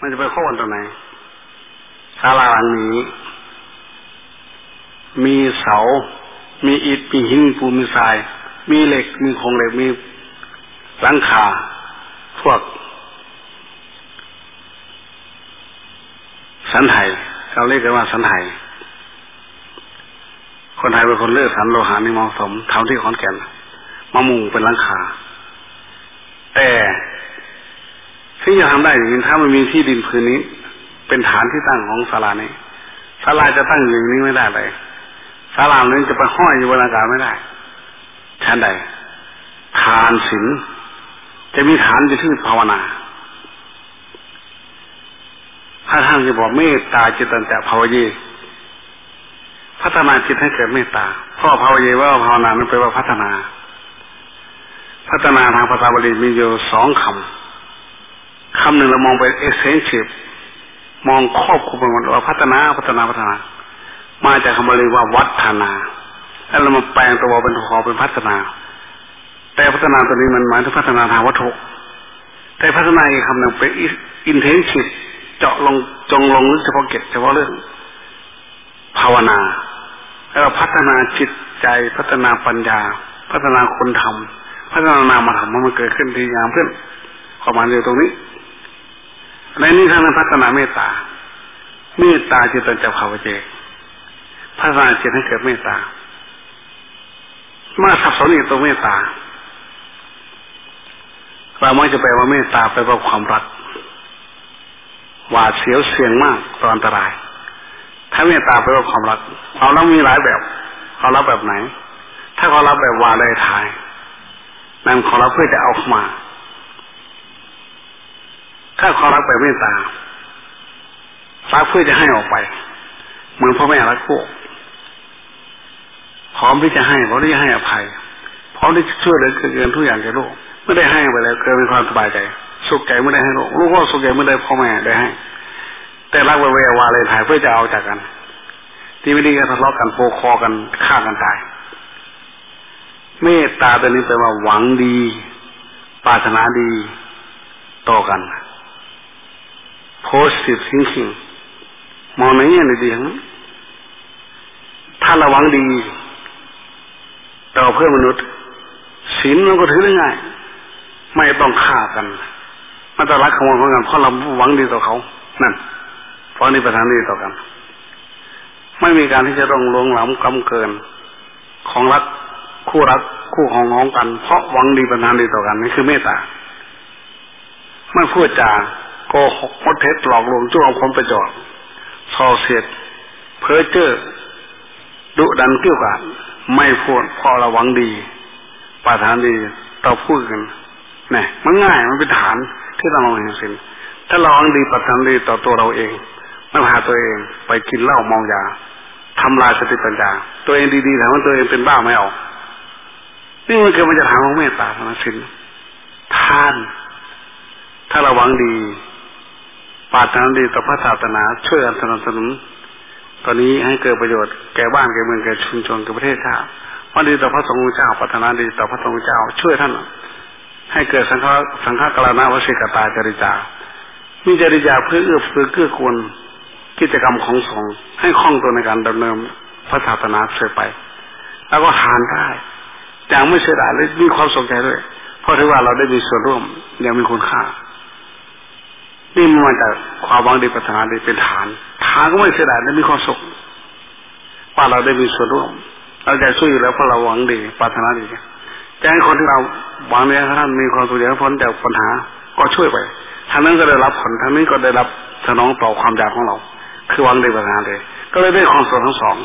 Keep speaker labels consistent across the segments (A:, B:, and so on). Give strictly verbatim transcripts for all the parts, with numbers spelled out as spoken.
A: มันจะไปโค่นตรงไหนศาลาหลังนี้มีเสามีอิฐมีหินมีปูนมีทรายมีเหล็กมีโครงเหล็กมีหลังคาพวกสันไถเราเรียกกันว่าสันไถคนไทยเป็นคนเลือกสันโลหะนี่เหมาะสมทำที่ขอนแก่นมามุงเป็นหลังคาแต่ที่จะทำได้อย่างนี้ถ้ามันมีที่ดินพื้นนี้เป็นฐานที่ตั้งของศาลานี้ศาลาจะตั้งอย่างนี้ไม่ได้เลยศาลานี้จะไปห้อยอยู่บนอากาศไม่ได้ชั้นใดทานศีลจะมีฐานอยู่ที่ภาวนาถ้าท่านจะบอกเมตตาจิตตัญจะภาวเยพัฒนาจิตให้เกิดเมตตาเพราะภาวเยว่าภาวนานั้นแปลว่าพัฒนาพัฒนาทางภาษาบาลีมีอยู่สองคำคำหนึ่งเรามองไปเอเซนเชียลมองครอบคลุมไปหมดว่าพัฒนาพัฒนาพัฒนามาจากคำบาลีว่าวัฒนาแล้วเรามาแปลงตัวเป็นขอเป็นพัฒนาแต่พัฒนาตัวนี้มันหมายถึงพัฒนาทางวัตถุแต่พัฒนาอีกคำหนึ่งเป็นอินเทนชีพเจาะลงจงลงลึกเฉพาะเก็บเฉพาะเรื่องภาวนาแล้วพัฒนาจิตใจพัฒนาปัญญาพัฒนาคนทำพัฒนานามธรรมมันเกิดขึ้นทีอย่างเพื่อนความหมายอยู่ตรงนี้ในนี้ท่านพัฒนาเมตตาเมตตาจิตตัญจะภาวเจพัฒนาจิตให้เกิดเมตตามาสับสนอีกตัวเมตตาเราไม่จะแปลว่าเมตตาไปว่าความรักหวาดเสียวเสี่ยงมากตอนอันตรายถ้าเมตตาไปว่าความรักเอาแล้วมีหลายแบบเขารับแบบไหนถ้าเขารับแบบวาเลยทายนั่นเขารับเพื่อจะเอาเข้ามาถ้าเขารักแบบเมตตารักเพื่อจะให้ออกไปเหมือนพ่อแม่รักลูกพร้อมที่จะให้พร้อมที่จะให้อภัยพร้อมที่จะช่วยเหลือเกินทุกอย่างแก่ลูกไม่ได้ให้ไปแล้วเกิดเป็นความสบายใจสุขใจไม่ได้ให้ลูกลูกก็สุขใจไม่ได้พ่อแม่ได้ให้แต่รักไว้วาเลยถ่ายเพื่อจะเอาจากกันที่ไม่ดีก็ทะเลาะกันโปคอกันฆ่ากันตายเมตตาตัวนี้แปลว่าหวังดีปรารถนาดีต่อกัน positive thinking มองในแง่ดีทั้งนั้นถ้าเราหวังดีต่อเพื่อนมนุษย์ศีลมันก็ถือได้ง่ายไม่ต้องฆ่ากันมันจะรักขโมยกันเพราะเราหวังดีต่อเขานั่นเพราะนี่ประทานดีต่อกันไม่มีการที่จะต้องลวงล้ำกำเกินของรักคู่รักคู่ของน้องกันเพราะหวังดีประทานดีต่อกันนี่คือเมตตาไม่พูดจาโกหกมดเท็จหลอกลวงจ้วงเอาผลประโยชน์ส่อเสียดเพ้อเจ้อดุดันเกี่ยวกับไม่พูดพอเราหวังดีปรารถนาดีต่อพูดกันเนี่ยมันง่ายมันเป็นฐานที่เราลองเห็นสิถ้าเราหวังดีปรารถนาดีต่อตัวเราเองไม่พาตัวเองไปกินเหล้าเมายาทำลายสติปัญญาตัวเองดีๆแต่ว่าตัวเองเป็นบ้าไม่เอานี่มันคือมันจะถามของเมตตาธรรมสินท่านถ้าเราหวังดีปรารถนาดีต่อพระศาสนาช่วยกันสนับสนุนตอนนี้ให้เกิดประโยชน์แก่บ้านแก่เมืองแก่ชุมชนแก่ประเทศชาติหวังดีต่อพระสงฆ์เจ้าปรารถนาดีต่อพระสงฆ์เจ้าช่วยท่านให้เกิดสังฆสังฆกรณวสิกตาจริจามีจริยาเพื่อเอื้อเฟื้อเกื้อกูลกิจกรรมของสงฆ์ให้คล่องตัวในการดำเนินพระศาสนาเสด็จไปแล้วก็ทานได้อย่างไม่เสียดายและมีความสนใจด้วยเพราะถือว่าเราได้มีส่วนร่วมอย่างมีคุณค่านี่มันมาจากความหวังดีปรารถนาดีเป็นฐานฐานก็ไม่เสียดายและมีความสุขว่าเราได้มีส่วนร่วมเราจะช่วยอยู่แล้วเพราะเราหวังดีปรารถนาดีจะให้คนที่เราหวังเนี่ยท่านมีความสุขพ้นจากปัญหาก็ช่วยไปทางนั้นก็ได้รับผลทางนี้ก็ได้รับสนองต่อความอยากของเราคือหวังดีปรารถนาดีก็เลยได้ความสุขทั้งสอง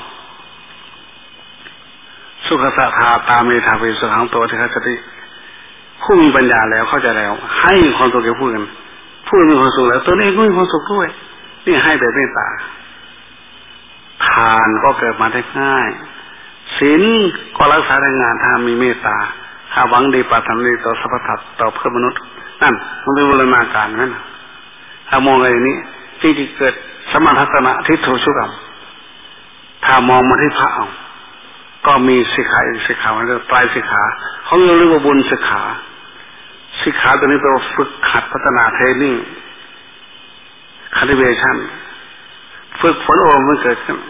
A: สุขสัทธาตาเมธาเวสุขังตัวที่เขาสติผู้มีปัญญาแล้วเข้าใจแล้วให้ความสุขแก่ผู้อื่นผู้มีความสุขแล้วตัวเองก็มีความสุขด้วยนี่ให้แบบเมตตาทานก็เกิดมาได้ง่ายศีลก็รักษาได้งานถ้ามีเมตตาถ้าหวังดีปรารถนาดีต่อสรรพสัตว์ต่อเพื่อนมนุษย์นั่นมันเป็นบูรณาการนั่นถ้ามองอะไรนี้ที่ที่เกิดสมทัศนะทิฏฐุชุกรรมถ้ามองมาที่พระเอาก็มีสิกขาอีกสิกขามันก็ไตรสิกขาเขาเรียกว่าบุญสิกขาสิกขาตัวนี้แปลว่าฝึกหัดพัฒนาเทรนนิ่ง cultivation ฝึกฝนอบรมมันเกิดขึ้น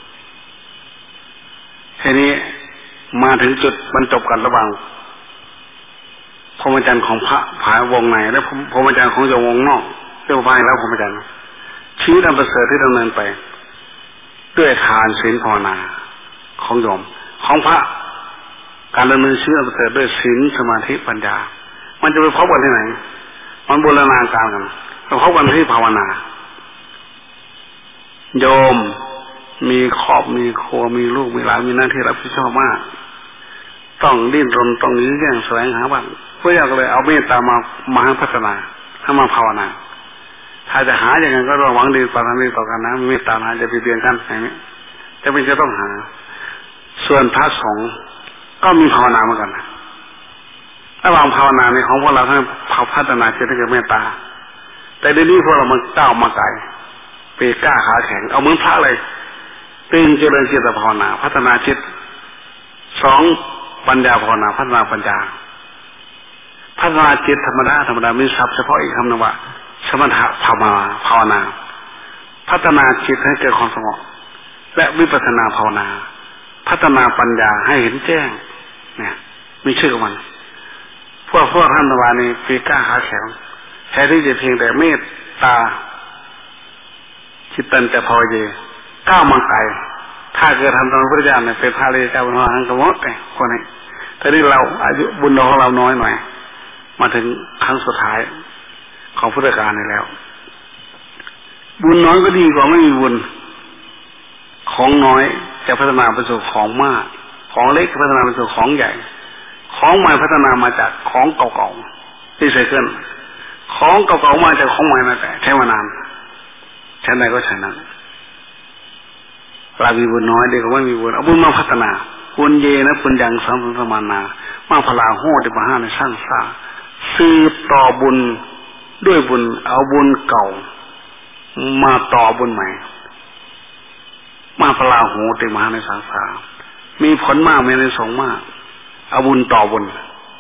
A: ทีนี้มาถึงจุดบรรจบกันระหว่างพรหมจรรย์ของพระภายวงในและพรหมจรรย์ของโยมวงนอกเรียกว่าภายแล้วพรหมจรรย์ชีวิตอันประเสริฐที่ดำเนินไปด้วยทานศีลภาวนาของโยมของพระการดำเนินชีวิตอันประเสริฐด้วยศีลสมาธิปัญญามันจะไปพบกันที่ไหนมันบูรณาการกันเราพบกันที่ภาวนาโยมมีครอบมีครัวมีลูกมีหลานมีหน้าที่รับผิดชอบมากต้องดิ้นรนต้องยื้อแย่งแสวงหาบ้างเพื่ออยากเลยเอาเมตตามามาพัฒนาให้มาภาวนาถ้าจะหาอย่างนั้นก็ต้องหวังดีปรารถนาดีต่อกันนะเมตตานะจะไปเบียดกันอย่างนี้จะเป็นจะต้องหาส่วนพระสงฆ์ก็มีภาวนาเหมือนกันระหว่างภาวนาในของพวกเราให้พัฒนาจิตให้เกิดเมตตาแต่เดี๋ยวนี้พวกเรามันก้าวมาไกลไปกล้าขาแข็งเอาเหมือนพระเลยตื่นเจริญจิตภาวนาพัฒนาจิตสองปัญญาภาวนาพัฒนาปัญญาพัฒนาจิตธรรมดาธรรมดามีศัพท์เฉพาะอีกคำหนึ่งว่าสมถะภาวนาภาวนาพัฒนาจิตให้เกิดความสงบและวิปัสสนาภาวนาพัฒนาปัญญาให้เห็นแจ้งเนี่ยมีชื่อของมันพวกพวกท่านทั้งหลายนี่ปีกล้าขาแข็งแท้ที่จะเพียงแต่เมตตาจิตตันจะพอเยก้าวมาไกลถ้าเกิดทำตามพระพุทธเจ้าเนี่ยเป็นพระเลยเจ้าเป็นพระหังกระมดแต่คนนี้แต่ที่เราอายุบุญของเราน้อยหน่อยมาถึงครั้งสุดท้ายของพุทธกาลนี่แล้วบุญน้อยก็ดีกว่าไม่มีบุญของน้อยจะพัฒนาไปสู่ของมากของเล็กพัฒนาไปสู่ของใหญ่ของใหม่พัฒนามาจากของเก่าๆที่ใส่ขึ้นของเก่าๆมาจากของใหม่มาแต่ใช้มานานใช้ไหนก็ใช้นั้นเรามีบุญน้อยเด็กก็ไม่มีบุญเอาบุญมาพัฒนาบุญเยนะบุญยังสัมพันธมานามาพลาโหติปหาในสร้างสร้างสืบต่อบุญด้วยบุญเอาบุญเก่ามาต่อบุญใหม่มาพลาโหติมหาในสังสารมีผลมากมีในสงมากเอาบุญต่อบุญ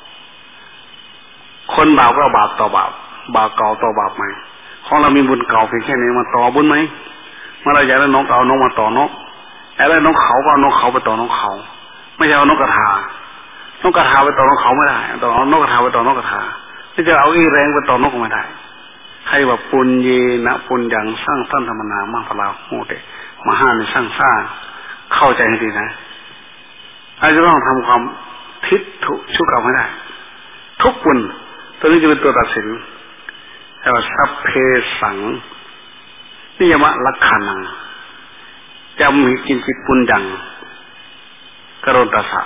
A: คนบาปก็บาปต่อบาปบาปเก่าต่อบาปใหม่ของเรามีบุญเก่าเพียงแค่นี้มาต่อบุญไหมเมื่อเราอยากได้นกเอานกมาต่อนกอยากได้นกเขาก็เอานกเขาไปต่อนกเขาไม่ใช่เอานกกระทานกกระทาไปต่อนกเขาไม่ได้ต่เอานกกระทาไปต่อนกกระทาไม่จะเอาอีแรงไปต่อนกก็ไม่ได้ให้ว่าปุญเยนะปุญญังสร้างสรรธรรมนามาพลาโหเตมหาในสร้างสร้างเข้าใจให้ดีนะอาจจะต้องทำความทิฏฐุชุกเอาให้ได้ทุกบุญตัวนี้จะเป็นตัวตัดสินแต่ว่าสัพเพสังนิยมะลักขานังจำมีกินจิตปุญญังกโรตัสสะ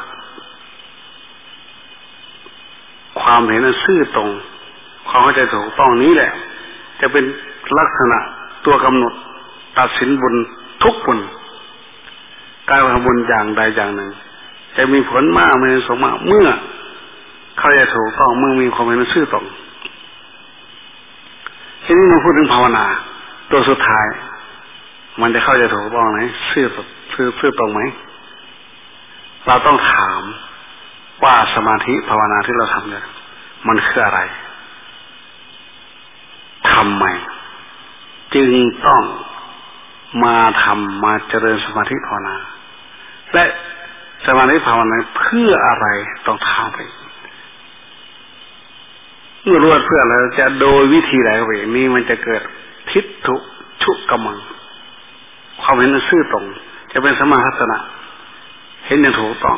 A: ความเห็นนั้นซื่อตรงความเข้าใจถูกต้องนี้แหละจะเป็นลักษณะตัวกำหนดตัดสินบุญทุกบุญการทำบุญอย่างใดอย่างหนึ่งจะมีผลมากไม่สมมากเมื่อเข้าใจถูกต้องเมื่อมีความเห็นซื่อตรงทีนี้มาพูดถึงภาวนาตัวสุดท้ายมันจะเข้าใจถูกต้องไหมซื่อซื่อซื่อตรงไหมเราต้องถามว่าสมาธิภาวนาที่เราทำเนี่ยมันคืออะไรทำไมจึงต้องมาทำมาเจริญสมาธิภาวนาและสมาธิภาวนาเพื่ออะไรต้องทำไปเมื่อรู้เพื่ออะไรจะโดยวิธีใดก็ไปนี้มันจะเกิดทิฏฐุชุกมังความเห็นซื่อตรงจะเป็นสมาทัศนะเห็นอย่างถูกต้อง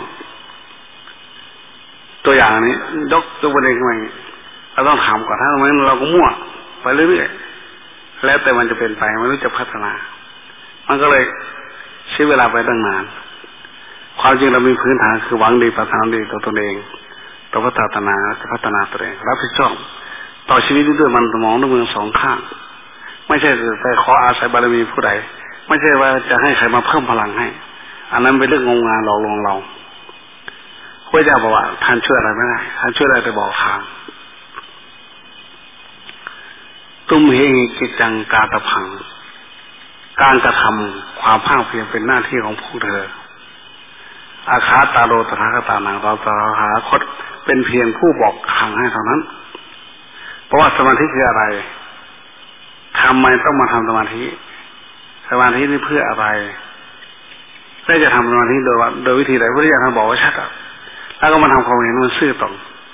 A: ตัวอย่างนี้ยกตัวประเด็นขึ้นมาเราต้องถามก่อนถ้าไม่เราก็มั่วไปเรื่อยๆแล้วแต่มันจะเป็นไปไม่รู้จะพัฒนามันก็เลยใช้เวลาไปตั้งนานความจริงเรามีพื้นฐานคือหวังดีปรารถนาดีต่อตนเองต่อพัฒนาจะพัฒนาตัวเองรับผิดชอบต่อชีวิตด้วยมันสมองด้วยมือสองข้างไม่ใช่ไปขออาศัยบารมีผู้ใดไม่ใช่ว่าจะให้ใครมาเพิ่มพลังให้อันนั้นเป็นเรื่องงมงายหลอกลวงเราพระเจ้าบอกว่าท่านช่วยอะไรไม่ได้ท่านช่วยอะไรแต่บอกทางตุ้มเฮกิจจังกาตพังการกระทำความภาคเพียรเป็นหน้าที่ของพวกเธออาคาตาโรตถาคตานังเราตถาคตเป็นเพียงผู้บอกทางให้เท่านั้นเพราะว่าสมาธิคืออะไรททำไมต้องมาทำสมาธิสมาธินี่เพื่ออะไรได้จะทำสมาธิโดยว่าโดยวิธีใดพระพุทธเจ้าท่านบอกว่าชัดอ่ะแล้วก็มาทำความเห็นมันซื่อตรง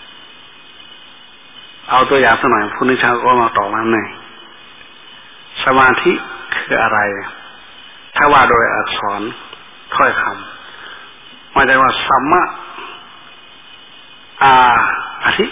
A: เอาตัวอย่างสักหน่อยผู้นิชาก็มาต่อมาหน่อยสมาธิคืออะไรถ้าว่าโดยอักษรถ้อยคำมาจากว่าสัมมะอาอธิ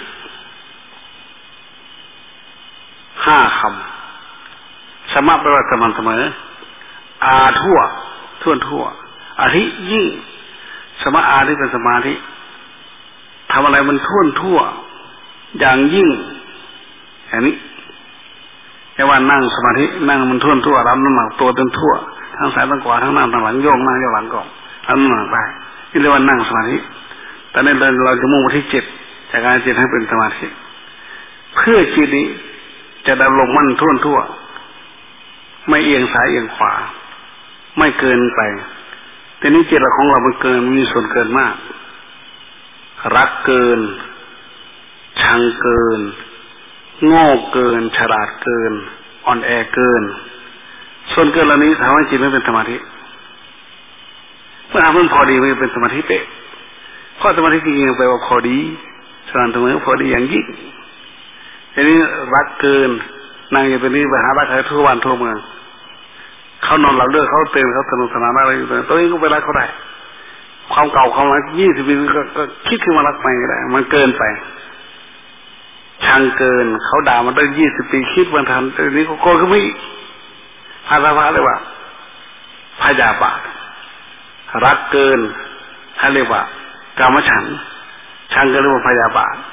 A: ห้าคำสมะแปลว่าสม่ำเสมออาทั่วทั่วทั่วอธิยิ่งสมะอาที่เป็นสมาธิทำอะไรมันทั่วทั่วอย่างยิ่งอย่างนี้แค่ว่านั่งสมาธินั่งมันทั่วทั่วรับน้ำหนักตัวจนทั่วทั้งซ้ายทั้งขวาทั้งหน้าทั้งหลังโยกหน้าโยกหลังก่อนรับน้ำหนักได้นี่เรียกว่านั่งสมาธิแต่ในเดินเราจะมุ่งไปที่จิตจากการจิตให้เป็นสมาธิเพื่อจิตนี้จะดำรงมั่นทั่วทั่วไม่เอียงซ้ายเอียงขวาไม่เกินไปแต่นี้จิตของเรามันเกินมีส่วนเกินมากรักเกินชังเกินโง่เกินฉลาดเกินอ่อนแอเกินส่วนเกินเหล่านี้ทำให้จิตไม่เป็นสมาธิเมื่อทำมันพอดีมันเป็นสมาธิเป๊ะเพราะสมาธิจริงๆแปลว่าพอดีสม่ำเสมอพอดีอย่างยิ่งทีนี้รักเกินนั่งอยู่ตรงนี้ไปหารักใครทั่ววันทั่วเมืองเขานอนหลับเลือดเขาเตือนเขาสนุกสนานอะไรอยู่ตัวเองก็ไปรักเขาได้ความเก่าความรักยี่สิบปีก็คิดขึ้นมารักใหม่ก็ได้มันเกินไปชังเกินเขาด่ามันได้ยี่สิบปีคิดมันทันแต่นี้ก็โกรธขึ้นมาอีกภาษาพระเรียกว่าพยาบาทรักเกินเขาเรียกว่ากามฉันท์ชังเกินเรียกว่าพยาบาท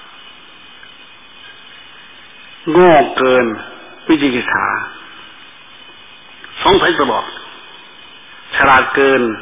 A: โง่เกินวิจิกิจฉาสงสัยตลอดฉลาดเกิน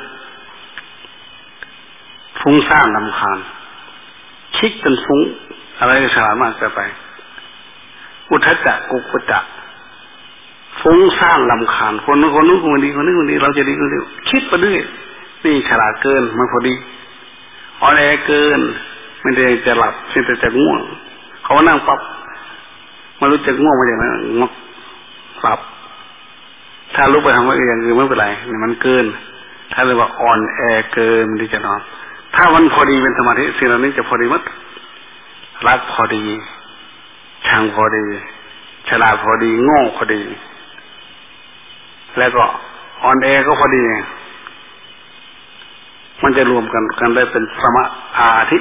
A: ฟุ้งซ่านรำคาญคิดจนฟุ้งอะไรฉลาดมากเกินไปอุทธัจจะกุกุจจะฟุ้งซ่านรำคาญคนนู้นคนนู้นคนนี้คนนี้คนนี้เราจะดีคนเดียวคิดไปเรื่อยนี่ฉลาดเกินมันพอดีอ่อนแอเกินไม่ได้จะหลับเพียงแต่จะง่วงเขานั่งปั๊บมารู้จักง่วงมาอย่างนั้นงบหลับถ้ารู้ไปทำว่าอย่างอื่นไม่เป็นไรเนี่ยมันเกินถ้าเรียกว่าอ่อนแอเกินที่จะนอนถ้ามันพอดีเป็นสมาธิสิ่งเหล่านี้จะพอดีมัดรักพอดีชังพอดีฉลาดพอดีโง่พอดีแล้วก็อ่อนแอก็พอดีมันจะรวมกันกันได้เป็นสมาธิ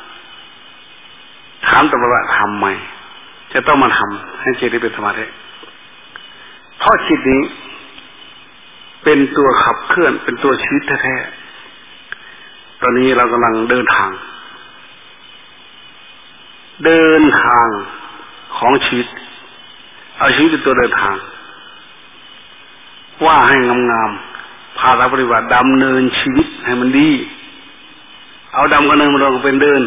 A: ถามต่อไปว่าทำไมจะต้องมาทำให้จิตได้เป็นสมาธิเพราะจิตนี้เป็นตัวขับเคลื่อนเป็นตัวชีวิตแท้ๆตอนนี้เรากำลังเดินทางเดินทางของชีวิตเอาชีวิตเป็นตัวเดินทางว่าให้งามๆพาเราปฏิบัติดำเนินชีวิตให้มันดีเอาดำกับเนินมาลงเป็นเดิน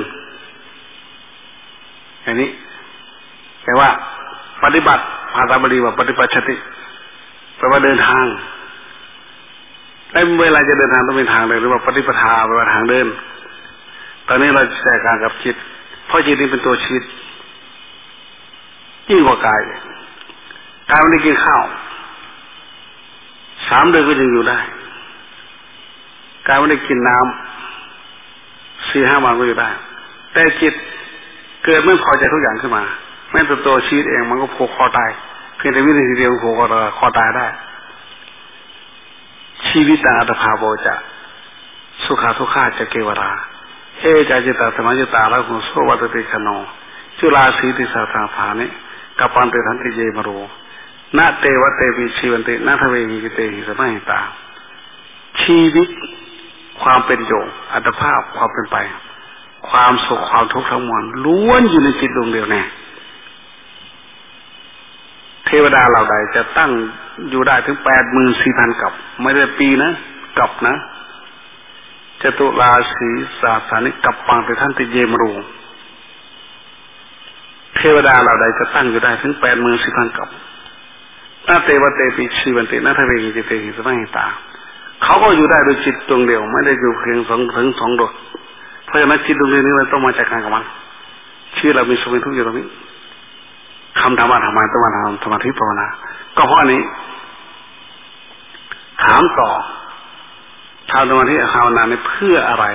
A: อย่างนี้แต่ว่าปฏิบัติภาษาบาลีว่าปฏิปัชติแปลว่าเดินทางในเวลาจะเดินทางต้องเป็นทางเลยหรือว่าปฏิปทาแปลว่าทางเดินตอนนี้เราแสดงกับจิตเพราะจิตนี้เป็นตัวชีวิตยิ่งกว่ากายกายไม่ได้กินข้าวสามเดือนก็ยังอยู่ได้กายไม่ได้กินน้ำสี่ห้าวันก็อยู่ได้แต่จิตเกิดไม่พอใจทุกอย่างขึ้นมาแม้แต่ตัวชีวิตเองมันก็ผูกคอตายเพียงแต่วินาทีเดียวผูกคอตายได้ชีวิตตาอัตภาโวจะสุขาทุกขาจะเกวราเอจาจิตาสมัจตาละหุโสวัตติขโนจุลาสีติสาธาภานิกัปปันเตทันติเยมโรนาเตวเตวิชีวันตินาทเวหิเตหิสมัยตาชีวิตความเป็นอยู่อัตภาพความเป็นไปความสุขความทุกข์ทั้งมวลล้วนอยู่ในจิตดวงเดียวแน่เทวดาเหล่าใดจะตั้งอยู่ได้ถึงแปดหมื่นสี่พันกับไม่ได้ปีนะกับนะจตุราศีสาสานิกับปังไปท่านติเยมรูเทวดาเหล่าใดจะตั้งอยู่ได้ถึงแปดหมื่นสี่พันกับนาเตวเตปิชีวันตินาทเวหิจิเตหิสมัยตาเขาก็อยู่ได้โดยจิตดวงเดียวไม่ได้อยู่เพียงสองถึงสองดวงเพราะฉะนั้นจิตดวงเดียวนี้เราต้องมาจัดการกับมันชีวิตเรามีสุขมีทุกข์อยู่ตรงนี้คำถามว่าทำไมต้องมาทำสมาธิภาวนาก็เพราะนี้ถามต่อทำสมาธิภาวนาเพื่ออะไร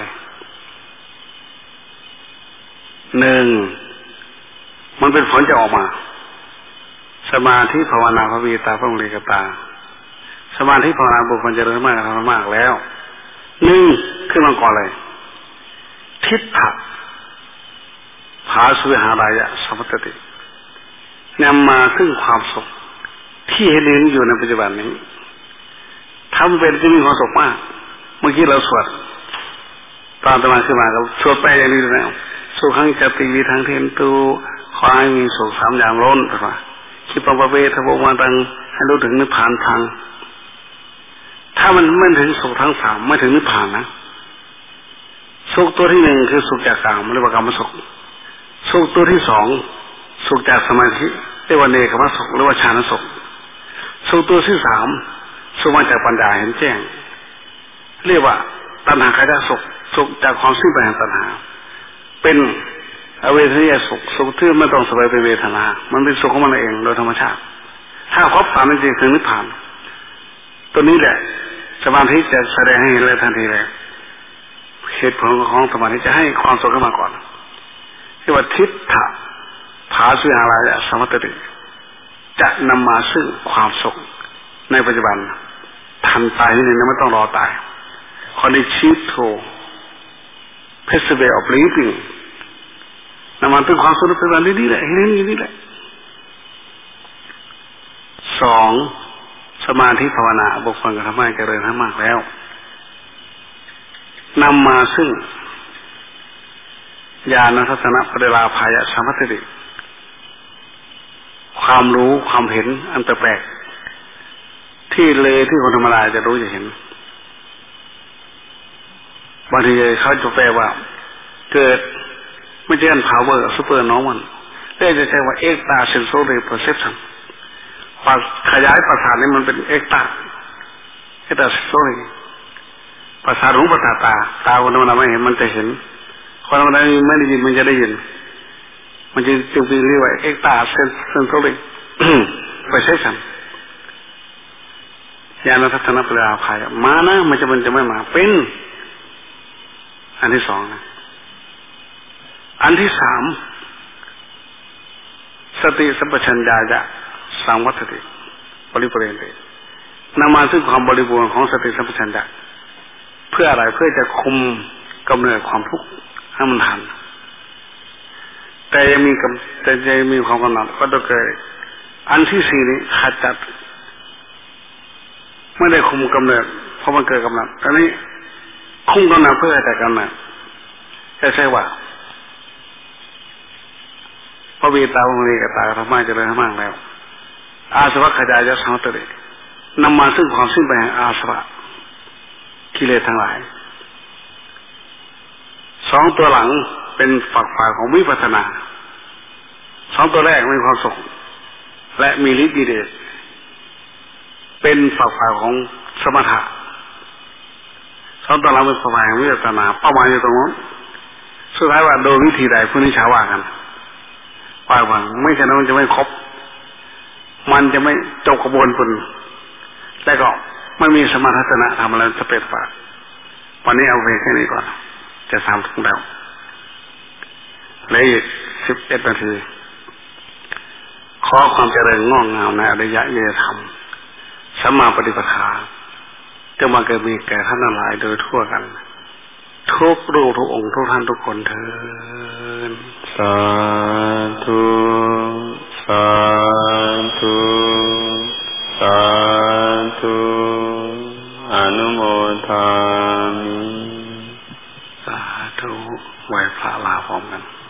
A: หนึ่งมันเป็นผลจะออกมาสมาธิภาวนาพระวีตาพระองค์เลกตาสมาธิภาวนาบุคคลเจริญมากทำมากแล้วหนึ่งขึ้นมาก่อนเลยทิฏฐะภาสุหารายะสัมปตินำมาซึ่งความสุขที่เห็นอยู่ในปัจจุบันนี้ทำเป็นจะมีความสุขมากเมื่อกี้เราสวดตอนตมาขึ้นมาเราสวดไปอย่างนี้แล้วสุขังจติวิทังเทนตูขอให้มีสุขสามอย่างล้นถูกไหมคิดประเวทโภมาตังให้รู้ถึงนิพพานทางถ้ามันไม่ถึงสุขทั้งสามไม่ถึงนิพพานนะสุขตัวที่หนึ่งคือสุขจากกามเรียกว่ากามสุขสุขตัวที่สองสุขจากสมาธิเรียกว่าเนกขมสุขหรือว่าฌานสุขสุขตัวที่สามสุขมาจากปัญญาเห็นแจ้งเรียกว่าตัณหาคายสุขสุขจากความสิ้นไปแห่งตัณหาเป็นอเวทนิยสุขสุขที่ไม่ต้องสบายเป็นเวทนามันเป็นสุขของมันเองโดยธรรมชาติถ้าครบสามจริงๆคือนิพพานตัวนี้แหละสมาธิจะแสดงให้เห็นเลยทันทีเลยเหตุผลของสมาธิจะให้ความสุขขึ้นมาก่อนเรียกว่าทิฏฐะภาสุหารายะสัมปติจะนำมาซึ่งความสุขในปัจจุบันทันตายนี่นะไม่ต้องรอตายคนที่ชีพโทเพสเวออฟลิฟวิ่งนำมาซึ่งความสุขในปัจจุบันนี่แหละเห็นอย่างนี้แหละสองสมาธิภาวนาบุคคลกระทำให้เจริญให้มากแล้วนำมาซึ่งญาณทัศนะปริลาภายะสัมปติความรู้ความเห็นอันแปลกที่เลยที่คนธรรมดาจะรู้จะเห็นบางทีเขาจะแปลว่าเกิดไม่ใช่ power super normal แต่จะใช้ว่า extra sensory perception ขยายประสาทนี่มันเป็น extra extra sensory ประสาทหูประสาทตาตาคนธรรมดาไม่เห็นมันจะเห็นคนธรรมดาไม่ได้ยินมันจะได้ยินมันจึงจึงเรียกว่า extra sensory perception ญาณทัศนะปริลาภายะมานะมันจะมันจะไม่มาเป็นอันที่สองนะอันที่สามสติสัมปชัญญะจะสังวัตติบริบูรณ์เลยนำมาซึ่งความบริบูรณ์ของสติสัมปชัญญะเพื่ออะไรเพื่อจะคุมกำเนิดความทุกข์ให้มันทันแต่ยังมีแต่ยังมีความกำหนัดก็ต้องเกิดอันที่สี่นี้ขจัดไม่ได้คุมกำเนิดเพราะมันเกิดกำหนัดตอนนี้คุมกำเนิดเพื่อแต่กำเนิดแค่ใช่ว่าพระวีตาองค์นี้กับตาธรรมะเจริญมากแล้วอาสวะขจายะสังตตินำมาซึ่งความสิ้นไปแห่งอาสวะกิเลสทั้งหลายสองตัวหลังเป็นฝักฝ่ายของวิปัสสนาสองตัวแรกมีความสุขและมีฤทธิ์ดีเดชเป็นฝักฝ่ายของสมถะสองตัวหลังเป็นฝักฝ่ายของวิปัสสนาเป้าหมายอยู่ตรงนั้นสุดท้ายว่าโดยวิธีใดผู้นี้ชาวว่ากันว่าว่าไม่ใช่นั้นมันจะไม่ครบมันจะไม่จบกระบวนการแล้วก็ไม่มีสมาธิศาสนาทำอะไรจะเป็นฝากวันนี้เอาไปแค่นี้ก่อนจะสามทุ่มแล้วเหลืออีกสิบเอ็ดนาทีขอความเจริญงอกงามในอริยเยธรรมสัมมาปฏิปทาจะมาเกิดมีแก่ท่านทั้งหลายโดยทั่วกันทุกรูปทุกองค์ทุกท่านทุกคนเถิดสาธุสาธุสาธุอนุโมทามิสาธุไหว้พระลาพร้อมกัน